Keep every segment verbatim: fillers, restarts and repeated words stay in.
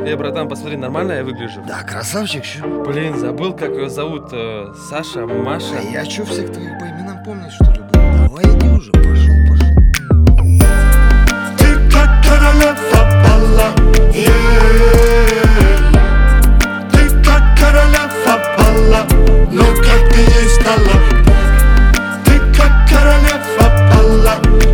Эй, братан, посмотри, нормально я выгляжу? Да, красавчик, чё? Блин, забыл, как ее зовут. э, Саша, Маша. Да я чё, всех твоих по именам помнишь, что ли, был? Давай иди уже, пошел, пошел. Ты как королева бала, ты как королева бала, но как ты ей стала? Ты как королева бала,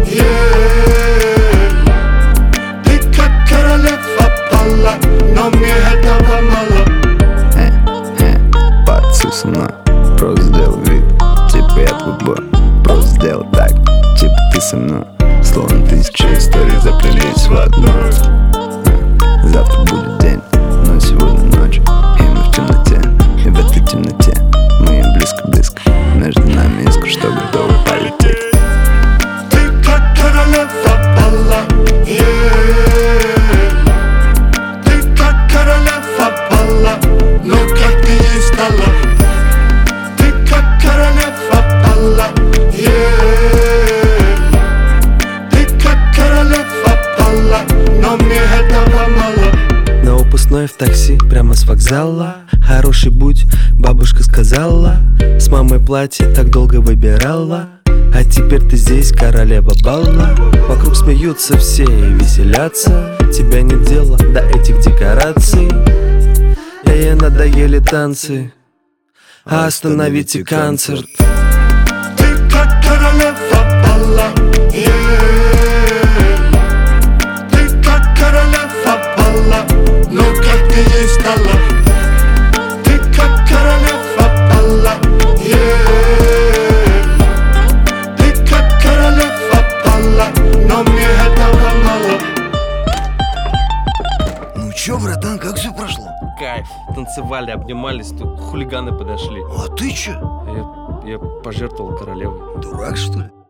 ты как королева бала, но мне этого мало. Э, э, пацу со мной, просто сделал вид, типа я твой бой. Просто сделал так, типа ты со мной. Словно тысячи историй заплелись в одну. Э, завтра будет день, но сегодня ночь, и мы в темноте. И в этой темноте мы близко-близко. Между нами искра, что готовы полететь. Ты как королева бала, ты как королева бала, но как ты ей стала? Ты как королева бала, ты как королева бала, но мне этого мало. На выпускной в такси, прямо с вокзала. Хороший будь, бабушка сказала. С мамой платье так долго выбирала. А теперь ты здесь, королева бала. Вокруг смеются все и веселятся. Тебя нет дела до этих декораций. И ей надоели танцы. Остановите концерт. Ты как королева бала, ты как королева бала, но как ты ей стала? Ты как королева бала, ты как королева бала, но мне этого мало. Ну чё, братан, как все прошло? Кайф. Танцевали, обнимались, тут хулиганы подошли. А ты чё? Я, я пожертвовал королевой. Дурак, что ли?